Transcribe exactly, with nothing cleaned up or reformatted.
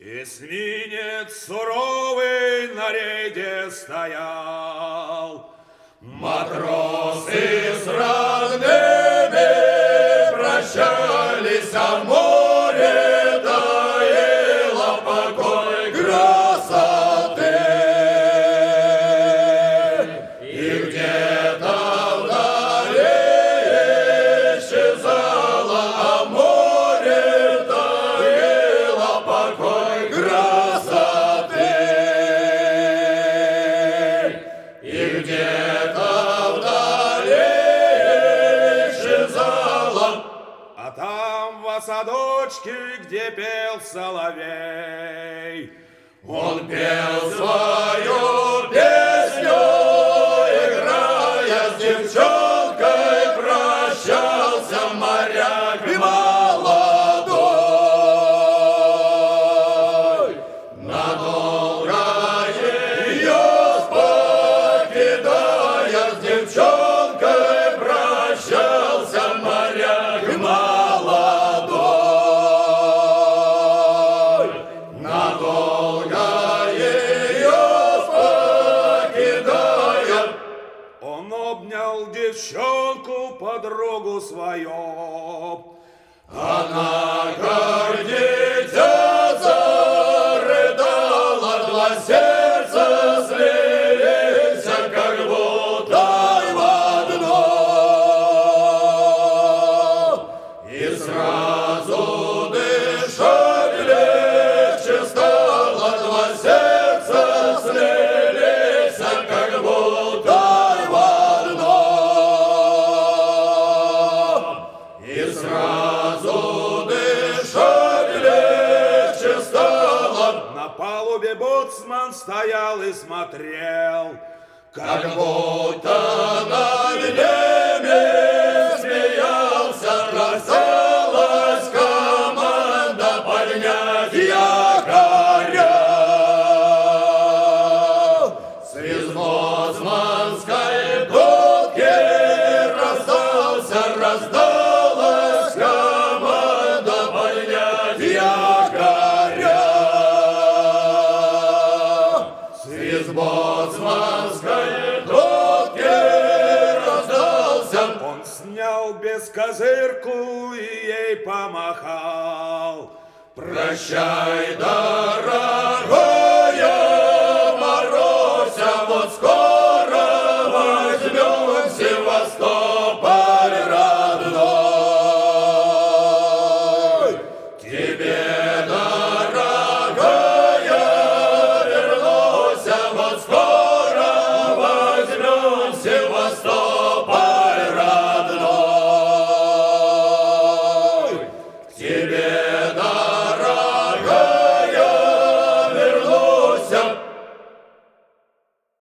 Эсминец суровый на рейде стоял. Матросы с родными прощались, а море таило покой красоты. И где-то вдали исчезало, а море таило покой красоты. И где-то а там в осадочке, где пел соловей, он пел свою песню, играя с девчонкой, прощался моряк молодой. Надолго ее покидая, с девчонкой прощался моряк молодой. Надолго ее покидая, он обнял девчонку, подругу свою. она, как дитя, зарыдала, два сердца слились, как будто в одно. И сразу дышать легче стало, два сердца слились, как будто в одно. И сразу дышать легче стало. На палубе боцман стоял и смотрел, Как будто над ними смеялся, раздалась команда поднять якоря. С боцманской будки раздался, раздалась команда поднять якоря. С боцманской будки раздался. он снял бескозырку и ей помахал. Прощай, дорогой.